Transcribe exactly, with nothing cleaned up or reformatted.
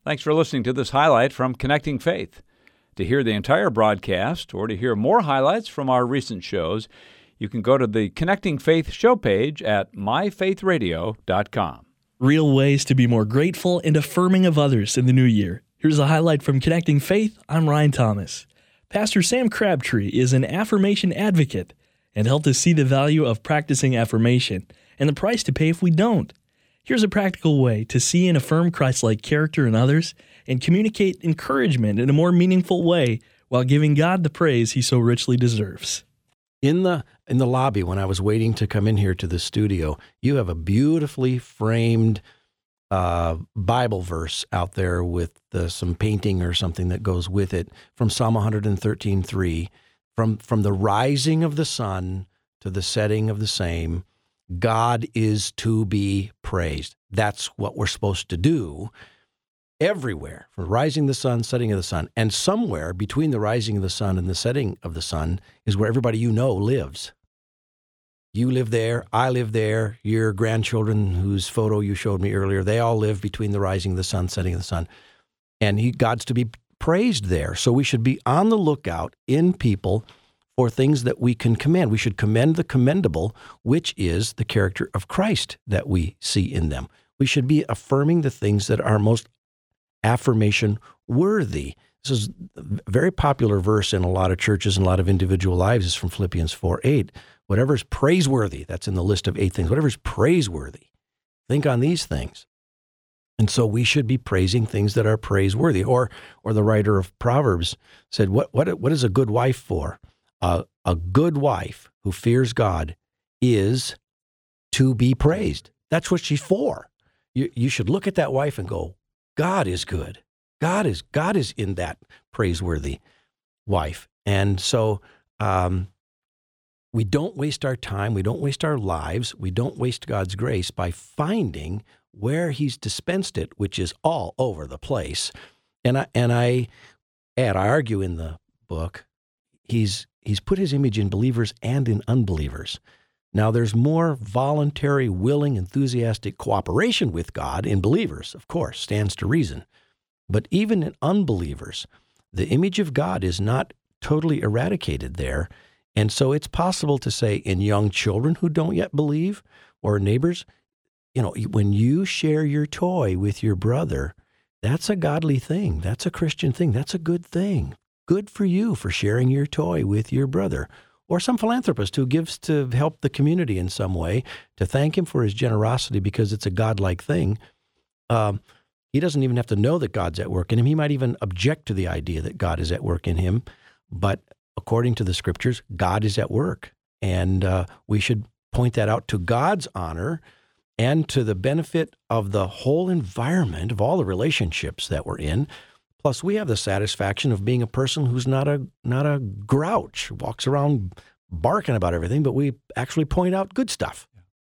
Thanks for listening to this highlight from Connecting Faith. To hear the entire broadcast or to hear more highlights from our recent shows, you can go to the Connecting Faith show page at my faith radio dot com. Real ways to be more grateful and affirming of others in the new year. Here's a highlight from Connecting Faith. I'm Ryan Thomas. Pastor Sam Crabtree is an affirmation advocate and helped us see the value of practicing affirmation and the price to pay if we don't. Here's a practical way to see and affirm Christ-like character in others and communicate encouragement in a more meaningful way while giving God the praise He so richly deserves. In the in the lobby, when I was waiting to come in here to the studio, you have a beautifully framed uh, Bible verse out there with uh, some painting or something that goes with it from Psalm one thirteen three. From, from the rising of the sun to the setting of the same, God is to be praised. That's what we're supposed to do everywhere, from rising of the sun, setting of the sun. And somewhere between the rising of the sun and the setting of the sun is where everybody you know lives. You live there, I live there, your grandchildren whose photo you showed me earlier, they all live between the rising of the sun, setting of the sun. And he, God's to be praised there. So we should be on the lookout in people for things that we can commend. We should commend the commendable, which is the character of Christ that we see in them. We should be affirming the things that are most affirmation worthy. This is a very popular verse in a lot of churches and a lot of individual lives. Is from Philippians four eight. Whatever is praiseworthy, that's in the list of eight things. Whatever is praiseworthy, think on these things. And so we should be praising things that are praiseworthy. Or or the writer of Proverbs said, what what what is a good wife for? Uh, a good wife who fears God is to be praised. That's what she's for. You you should look at that wife and go, God is good. God is God is in that praiseworthy wife. And so um, we don't waste our time. We don't waste our lives. We don't waste God's grace by finding where He's dispensed it, which is all over the place. And I and I add, I argue in the book, He's He's put His image in believers and in unbelievers. Now, there's more voluntary, willing, enthusiastic cooperation with God in believers, of course, stands to reason. But even in unbelievers, the image of God is not totally eradicated there. And so it's possible to say in young children who don't yet believe, or neighbors, you know, when you share your toy with your brother, that's a godly thing. That's a Christian thing. That's a good thing. Good for you for sharing your toy with your brother. Or some philanthropist who gives to help the community in some way, to thank him for his generosity because it's a godlike thing. Um, he doesn't even have to know that God's at work in him. He might even object to the idea that God is at work in him. But according to the Scriptures, God is at work. And uh, we should point that out to God's honor and to the benefit of the whole environment of all the relationships that we're in. Plus, we have the satisfaction of being a person who's not a not a grouch, walks around barking about everything, but we actually point out good stuff.